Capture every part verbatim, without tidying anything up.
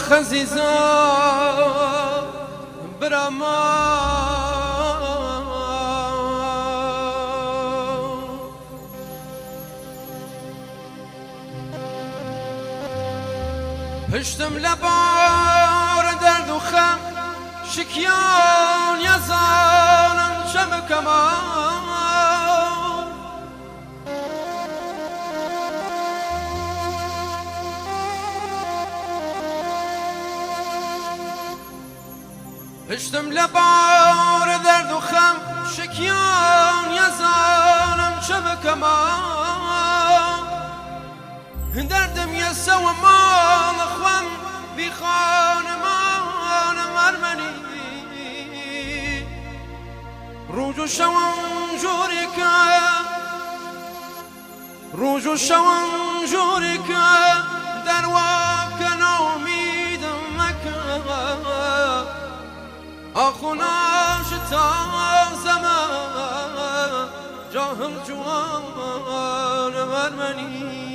خزيزة برما هشتم لبار درد و خم شکیان یزانم شبکما هشتم لبار درد و خم شکیان یزانم شبکما دردم یسو مال خوام بی خانمان مرمنی روج و شوان جوری که روج و شوان جوری که در واقع نامیدم مکه آخوناش تا زمان جاهل جوان مرمنی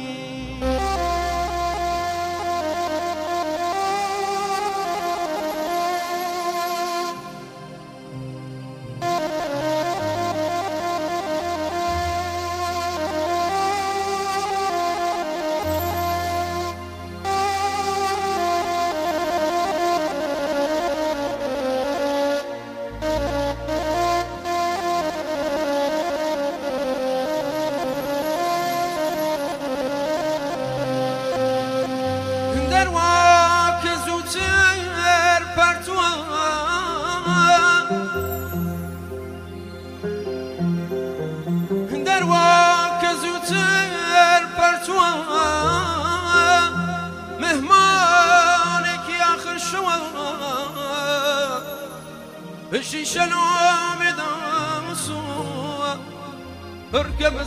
الشيشة بدم سوا اركب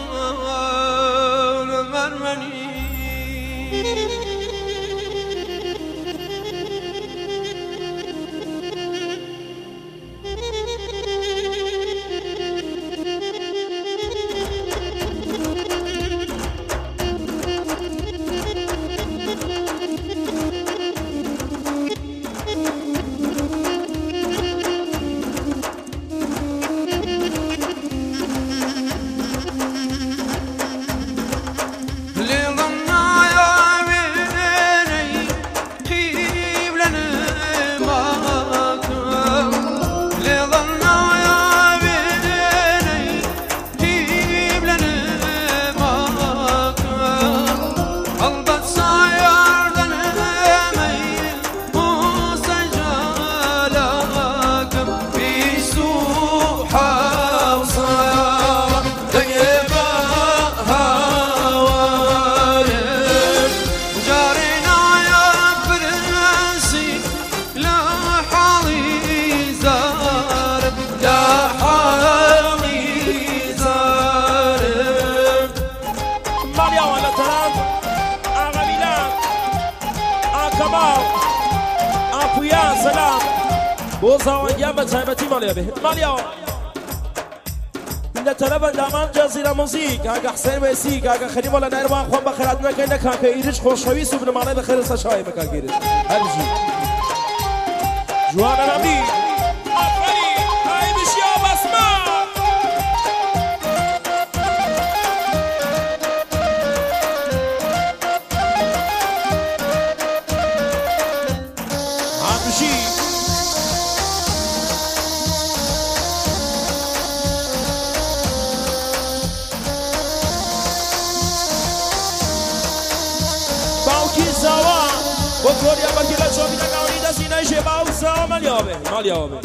زال مرمني بوزاوان يا بتايبتي ماليا به ماليا إن ترى دامان جزيرة موسيقى كاك حسين ويسيق كاك خريم ولا نيرمان خوان بخيراتنا كينا كاك إيرش خوشوي سبنا معنا بخير سشاي مكاك إيرش هرجي جوانا نبي أفري هاي بشيا بسمة عبشي وكوريا بكيلا شوفي تكاوني دسينا شباب سام اليوم اليوم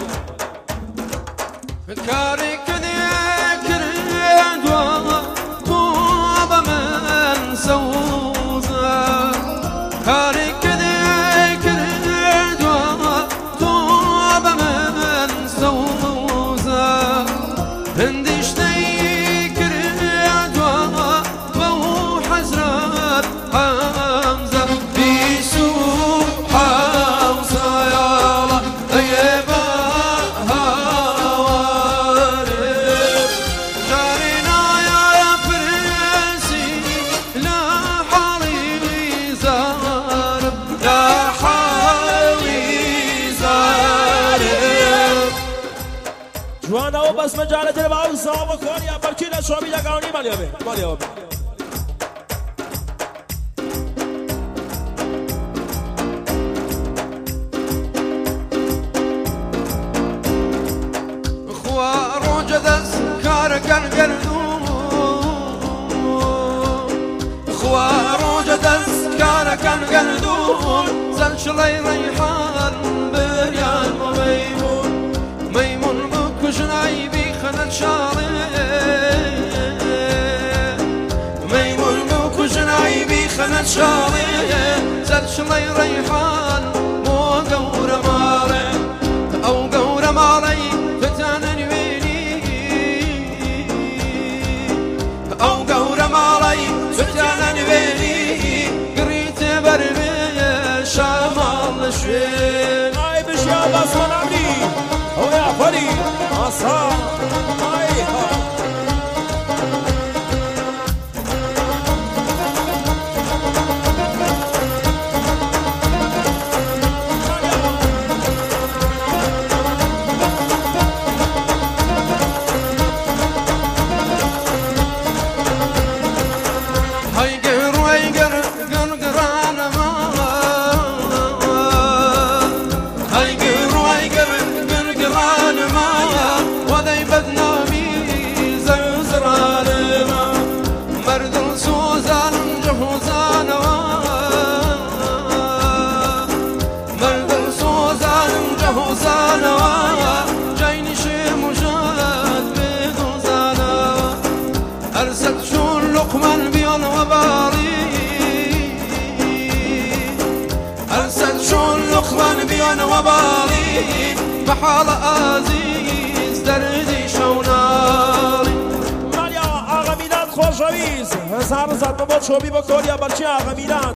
كاري كذكر دوا طوبة من سوزة كاري كذكر دوا طوبة من سوزة هندش تيكر دوا بو حزرات حمزة بس مجال دل باو صاحب کاریا برکی نشوبی لگانی مالیابه مالیابه خوارو جدس کار کن گردون خوارو جدس کار کن گردون زن شلی ریحان بریان و میمون میمون بکشنای بی خنت شاره میمون بکشنای بی خنت شاره زن شلی ریحان مو گور ماره او گور ماره فتان نوینی او گور ماره فتان نوینی قريت بربي شمال شوين ای بشیا بس من عملی او یا فری آسان ای ها أرسلت شون لقمان بيون وباري أرسلت شون لقمان بيون وباري بحال عزيز دردي شوناري مالیا آقا میلاد خوشاویز هزار زد با چوبی با کاریا برچی آقا میلاد